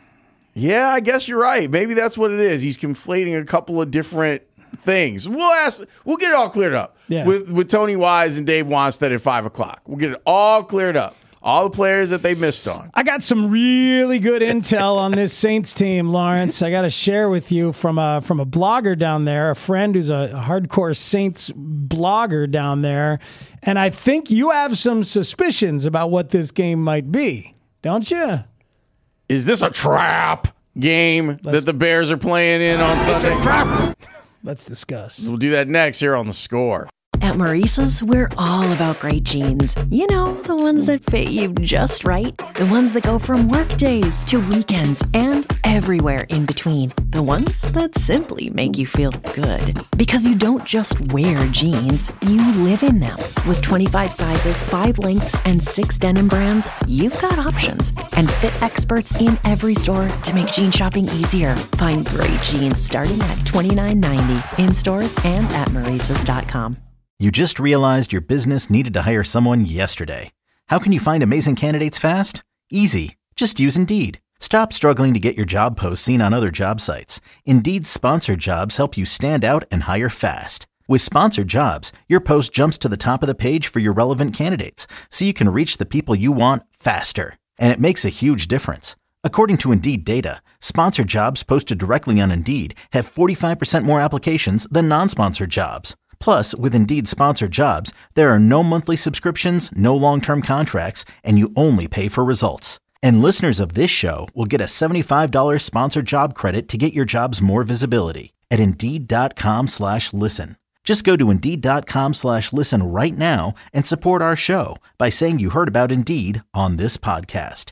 Yeah, I guess you're right. Maybe that's what it is. He's conflating a couple of different things. We'll get it all cleared up with Tony Wise and Dave Wanstead at 5:00. We'll get it all cleared up. All the players that they missed on. I got some really good intel on this Saints team, Lawrence. I got to share with you from a blogger down there, a friend who's a hardcore Saints blogger down there. And I think you have some suspicions about what this game might be, don't you? Is this a trap game that the Bears are playing in on Sunday? It's a trap. Let's discuss. We'll do that next here on The Score. At Maurice's, we're all about great jeans. The ones that fit you just right. The ones that go from work days to weekends and everywhere in between. The ones that simply make you feel good. Because you don't just wear jeans, you live in them. With 25 sizes, 5 lengths, and 6 denim brands, you've got options. And fit experts in every store to make jean shopping easier. Find great jeans starting at $29.90 in stores and at Maurice's.com. You just realized your business needed to hire someone yesterday. How can you find amazing candidates fast? Easy. Just use Indeed. Stop struggling to get your job posts seen on other job sites. Indeed's sponsored jobs help you stand out and hire fast. With sponsored jobs, your post jumps to the top of the page for your relevant candidates, so you can reach the people you want faster. And it makes a huge difference. According to Indeed data, sponsored jobs posted directly on Indeed have 45% more applications than non-sponsored jobs. Plus, with Indeed sponsored jobs, there are no monthly subscriptions, no long-term contracts, and you only pay for results. And listeners of this show will get a $75 sponsored job credit to get your jobs more visibility at Indeed.com/listen. Just go to Indeed.com/listen right now and support our show by saying you heard about Indeed on this podcast.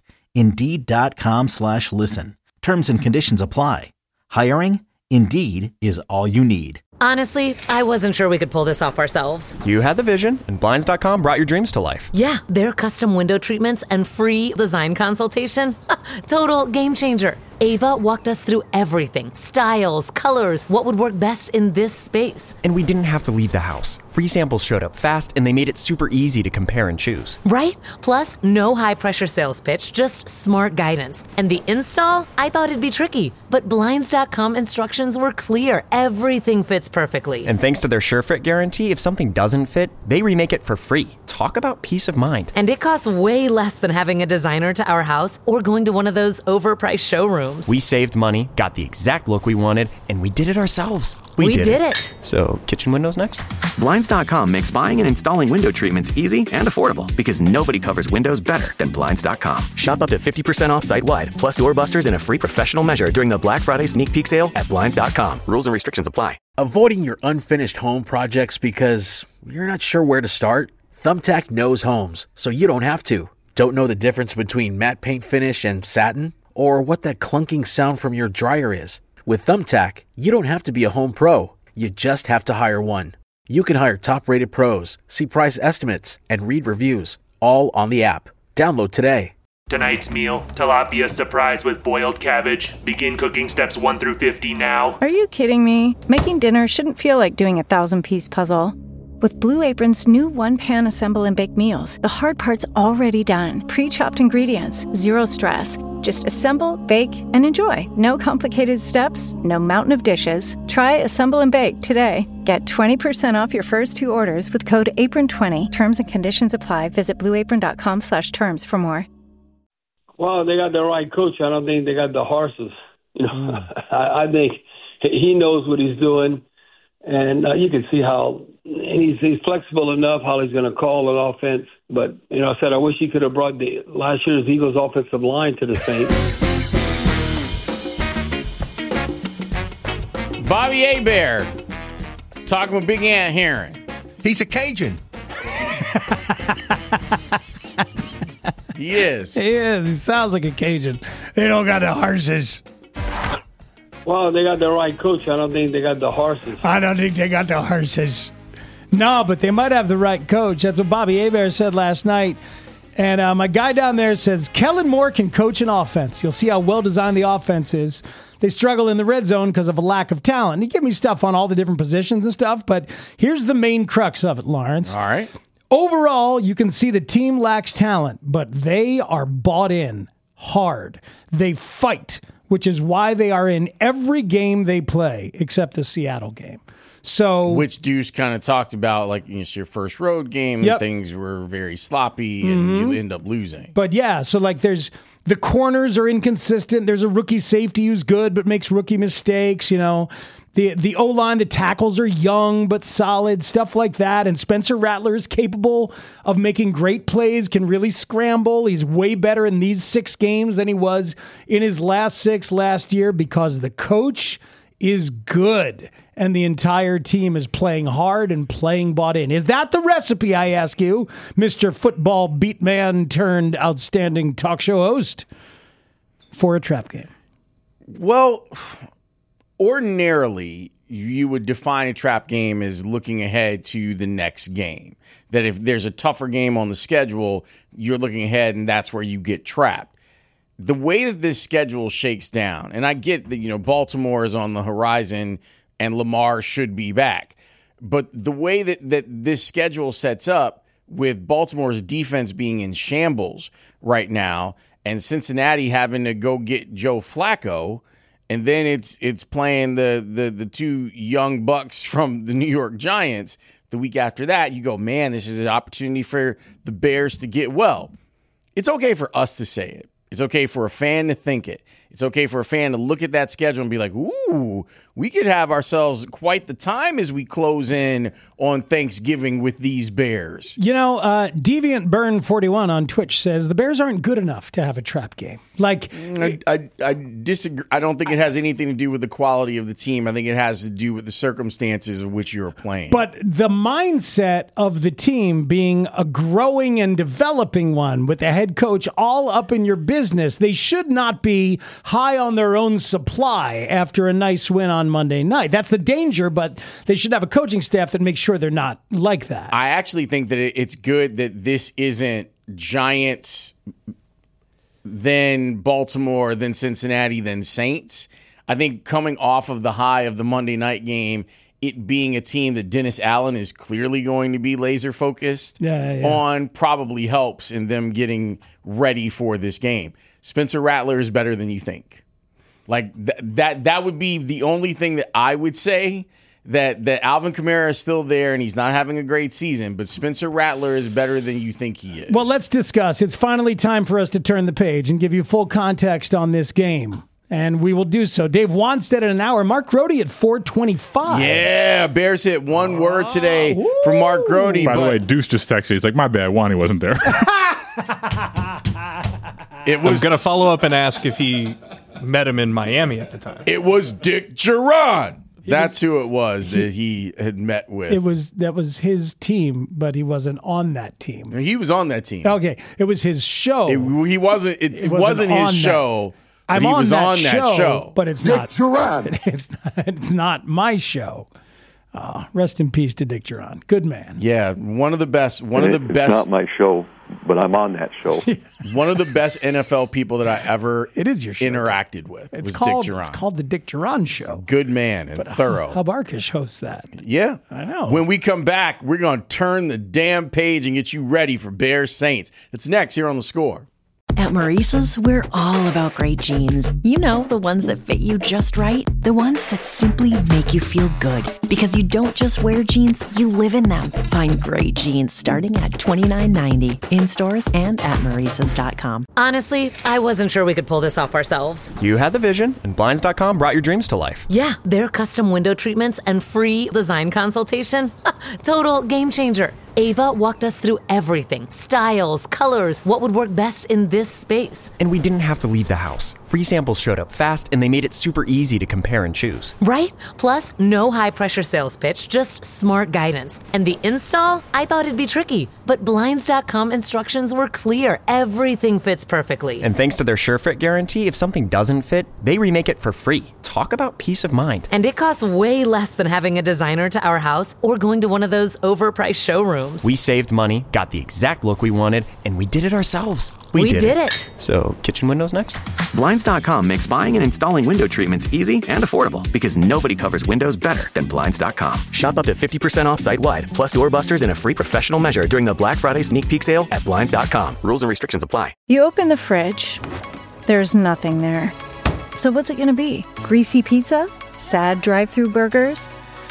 Indeed.com/listen. Terms and conditions apply. Hiring? Indeed is all you need. Honestly, I wasn't sure we could pull this off ourselves. You had the vision, and Blinds.com brought your dreams to life. Yeah, their custom window treatments and free design consultation. Total game changer. Ava walked us through everything. Styles, colors, what would work best in this space. And we didn't have to leave the house. Free samples showed up fast, and they made it super easy to compare and choose. Right? Plus, no high-pressure sales pitch, just smart guidance. And the install? I thought it'd be tricky. But Blinds.com instructions were clear. Everything fits perfectly. And thanks to their SureFit guarantee, if something doesn't fit, they remake it for free. Talk about peace of mind. And it costs way less than having a designer to our house or going to one of those overpriced showrooms. We saved money, got the exact look we wanted, and we did it ourselves. We did it. So, kitchen windows next? Blinds.com makes buying and installing window treatments easy and affordable because nobody covers windows better than Blinds.com. Shop up to 50% off site-wide, plus doorbusters and a free professional measure during the Black Friday sneak peek sale at Blinds.com. Rules and restrictions apply. Avoiding your unfinished home projects because you're not sure where to start? Thumbtack knows homes, so you don't have to. Don't know the difference between matte paint finish and satin? Or what that clunking sound from your dryer is? With Thumbtack, you don't have to be a home pro. You just have to hire one. You can hire top-rated pros, see price estimates, and read reviews, all on the app. Download today. Tonight's meal, tilapia surprise with boiled cabbage. Begin cooking steps 1 through 50 now. Are you kidding me? Making dinner shouldn't feel like doing a 1,000-piece puzzle. With Blue Apron's new one-pan assemble and bake meals, the hard part's already done. Pre-chopped ingredients, zero stress. Just assemble, bake, and enjoy. No complicated steps, no mountain of dishes. Try Assemble and Bake today. Get 20% off your first 2 orders with code APRON20. Terms and conditions apply. Visit blueapron.com/terms for more. Well, they got the right coach. I don't think they got the horses. I think he knows what he's doing, and you can see how he's flexible enough how he's going to call an offense. But I said I wish he could have brought the last year's Eagles offensive line to the Saints. Bobby Hebert talking with Big Ant Heron. He's a Cajun. He is. He is. He sounds like a Cajun. They don't got the horses. Well, they got the right coach. I don't think they got the horses. I don't think they got the horses. No, but they might have the right coach. That's what Bobby Hebert said last night. And my guy down there says, Kellen Moore can coach an offense. You'll see how well-designed the offense is. They struggle in the red zone because of a lack of talent. He gave me stuff on all the different positions and stuff, but here's the main crux of it, Lawrence. All right. Overall, you can see the team lacks talent, but they are bought in hard. They fight, which is why they are in every game they play, except the Seattle game. So, which Deuce kind of talked about, like it's your first road game, Yep. things were very sloppy, and you end up losing. But yeah, so like there's the corners are inconsistent. There's a rookie safety who's good but makes rookie mistakes, The O-line, the tackles are young but solid, stuff like that. And Spencer Rattler is capable of making great plays, can really scramble. He's way better in these 6 games than he was in his last 6 last year because the coach is good and the entire team is playing hard and playing bought in. Is that the recipe, I ask you, Mr. Football beat man turned outstanding talk show host, for a trap game? Well, ordinarily, you would define a trap game as looking ahead to the next game. That if there's a tougher game on the schedule, you're looking ahead and that's where you get trapped. The way that this schedule shakes down, and I get that, Baltimore is on the horizon and Lamar should be back. But the way that this schedule sets up with Baltimore's defense being in shambles right now and Cincinnati having to go get Joe Flacco, and then it's playing the 2 young bucks from the New York Giants the week after that, you go, man, this is an opportunity for the Bears to get well. It's okay for us to say it. It's okay for a fan to think it. It's okay for a fan to look at that schedule and be like, ooh, we could have ourselves quite the time as we close in on Thanksgiving with these Bears. Deviant Burn 41 on Twitch says the Bears aren't good enough to have a trap game. Like, I disagree. I don't think it has anything to do with the quality of the team. I think it has to do with the circumstances of which you're playing. But the mindset of the team being a growing and developing one with the head coach all up in your business, they should not be high on their own supply after a nice win on Monday night. That's the danger, but they should have a coaching staff that makes sure they're not like that. I actually think that it's good that this isn't Giants, then Baltimore, then Cincinnati, then Saints. I think coming off of the high of the Monday night game, it being a team that Dennis Allen is clearly going to be laser focused on probably helps in them getting ready for this game. Spencer Rattler is better than you think. Like that would be the only thing that I would say, that Alvin Kamara is still there and he's not having a great season, but Spencer Rattler is better than you think he is. Well, let's discuss. It's finally time for us to turn the page and give you full context on this game. And we will do so. Dave Wanstead at an hour. Mark Grody at 4:25. Yeah, Bears hit one word today from Mark Grody. By the way, Deuce just texted. He's like, my bad, Wani wasn't there. I'm going to follow up and ask if he met him in Miami at the time. It was Dick Geron. That's who it was that he had met with. That was his team, but he wasn't on that team. He was on that team. Okay, it was his show. It wasn't his show. I'm he on was that on that show, but it's Dick not. Geron. It's not my show. Rest in peace to Dick Geron. Good man. Yeah, one of the best. It's not my show. but I'm on that show. One of the best NFL people that I ever interacted with was Dick Duran. It's called the Dick Duran Show. Good man and thorough. Hub Arkush hosts that. Yeah. I know. When we come back, we're going to turn the damn page and get you ready for Bears Saints. It's next here on The Score. At Maurice's, we're all about great jeans. You know, the ones that fit you just right. The ones that simply make you feel good. Because you don't just wear jeans, you live in them. Find great jeans starting at $29.90 in stores and at Maurice's.com. Honestly, I wasn't sure we could pull this off ourselves. You had the vision, and Blinds.com brought your dreams to life. Yeah, their custom window treatments and free design consultation. Total game changer. Ava walked us through everything. Styles, colors, what would work best in this space. And we didn't have to leave the house. Free samples showed up fast, and they made it super easy to compare and choose. Right? Plus, no high-pressure sales pitch, just smart guidance. And the install? I thought it'd be tricky. But Blinds.com instructions were clear. Everything fits perfectly. And thanks to their SureFit guarantee, if something doesn't fit, they remake it for free. Talk about peace of mind. And it costs way less than having a designer to our house or going to one of those overpriced showrooms. We saved money, got the exact look we wanted, and we did it ourselves. We did it. So, kitchen windows next? Blinds.com makes buying and installing window treatments easy and affordable because nobody covers windows better than Blinds.com. Shop up to 50% off site-wide, plus doorbusters and a free professional measure during the Black Friday sneak peek sale at Blinds.com. Rules and restrictions apply. You open the fridge, there's nothing there. So what's it going to be? Greasy pizza? Sad drive-through burgers?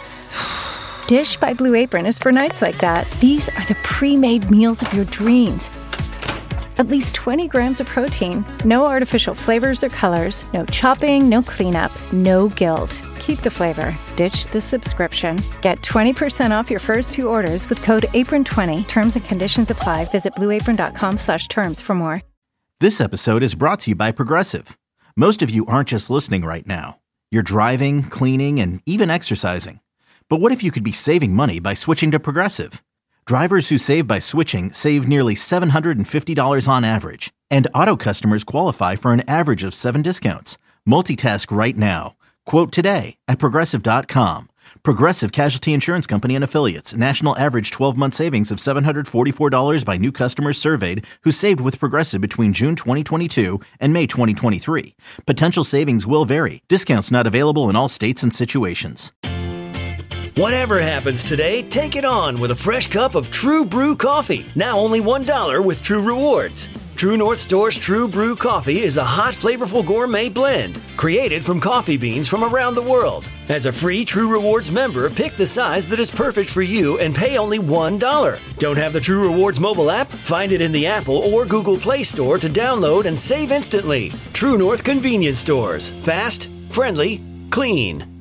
Dish by Blue Apron is for nights like that. These are the pre-made meals of your dreams. At least 20 grams of protein, no artificial flavors or colors, no chopping, no cleanup, no guilt. Keep the flavor. Ditch the subscription. Get 20% off your first 2 orders with code APRON20. Terms and conditions apply. Visit blueapron.com/terms for more. This episode is brought to you by Progressive. Most of you aren't just listening right now. You're driving, cleaning, and even exercising. But what if you could be saving money by switching to Progressive? Drivers who save by switching save nearly $750 on average. And auto customers qualify for an average of 7 discounts. Multitask right now. Quote today at Progressive.com. Progressive Casualty Insurance Company and Affiliates. National average 12-month savings of $744 by new customers surveyed who saved with Progressive between June 2022 and May 2023. Potential savings will vary. Discounts not available in all states and situations. Whatever happens today, take it on with a fresh cup of True Brew coffee. Now only $1 with True Rewards. True North Store's True Brew coffee is a hot, flavorful gourmet blend created from coffee beans from around the world. As a free True Rewards member, pick the size that is perfect for you and pay only $1. Don't have the True Rewards mobile app? Find it in the Apple or Google Play Store to download and save instantly. True North Convenience Stores. Fast, friendly, clean.